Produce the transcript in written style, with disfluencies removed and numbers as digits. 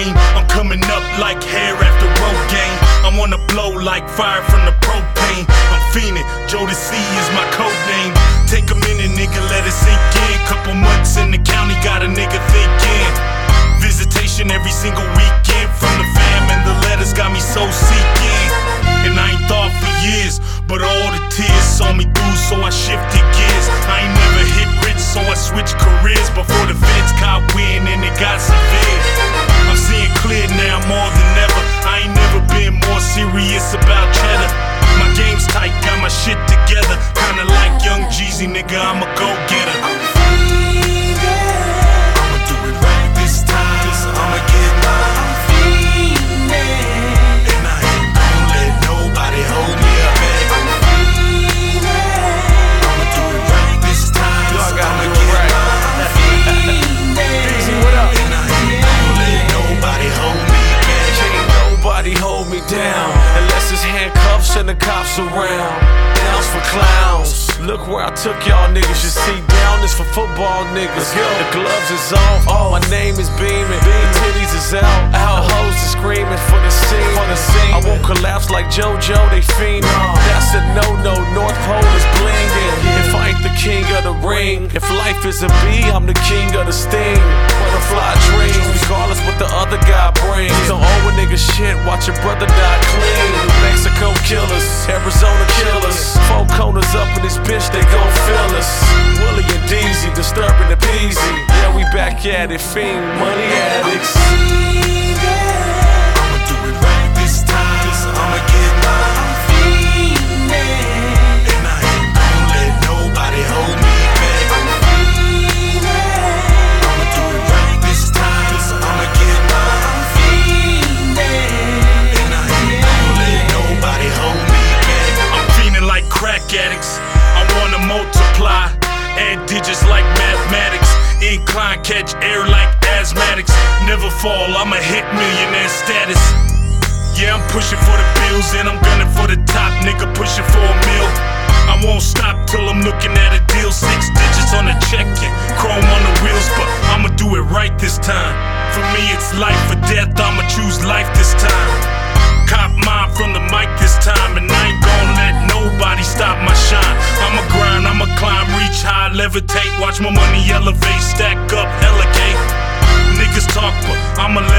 cocaine. I'm coming up like hair after Rogaine. I wanna blow like fire from the propane. I'm fiending, Jodeci is my code name. Take a minute, nigga, let it sink in. Couple months in the county, got a nigga thinking. Visitation every single weekend from the fam, and the letters got me so seeking. And I ain't thought for years, but all the tears saw me through, so I shifted gears. I ain't never hit rich, so I switched careers. Before the feds caught wind and it got severe. I'm seeing clear now more than ever. I ain't never been more serious about cheddar. My game's tight, got my shit together. Kinda like Young Jeezy, nigga, I'm a go-getter. I'ma do it right this time. I'ma get mine. And I ain't gon' let nobody hold me back. I'ma do it right this time. I'ma get mine. Easy, what up? And I ain't gon' let nobody hold me back. Can't nobody hold me down unless it's handcuffs and the cops around. Downs for clowns. Look where I took y'all niggas. You see, down is for football niggas. The gloves is off. My name is beaming. The titties is out. The hoes is screaming for the scene. I won't collapse like JoJo. They fiend. That's a no-no. North Pole is blinging. If I ain't the king of the ring, if life is a bee, I'm the king of the sting. Butterfly dreams, regardless what the other guy brings. Don't owe a nigga shit. Watch your brother die clean. New Mexico killers, Arizona killers. 4 corners up in this bitch, they gon' feel us. Willie and Deezy, disturbing the peasy. Yeah, we back at it, fiend, money addicts. I'ma do it right this time. I'ma get mine. And I ain't gon' let nobody hold me back. I'ma do it right this time. I'ma get mine. And I ain't gon' let nobody hold me back. I'm feeling like crack addicts. I wanna multiply, add digits like mathematics. Incline, catch air like asthmatics. Never fall, I'ma hit millionaire status. Yeah, I'm pushing for the bills and I'm gunning for the top, nigga, pushing for a meal. I won't stop till I'm looking at a deal. 6 digits on the check and chrome on the wheels, but I'ma do it right this time. For me it's life or death, I'ma choose life this time. Cop mine from the mic this time, and I ain't gon' let nobody stop my shine. I'ma grind, I'ma climb, reach high, levitate. Watch my money elevate, stack up, hella cake. Niggas talk, but I'ma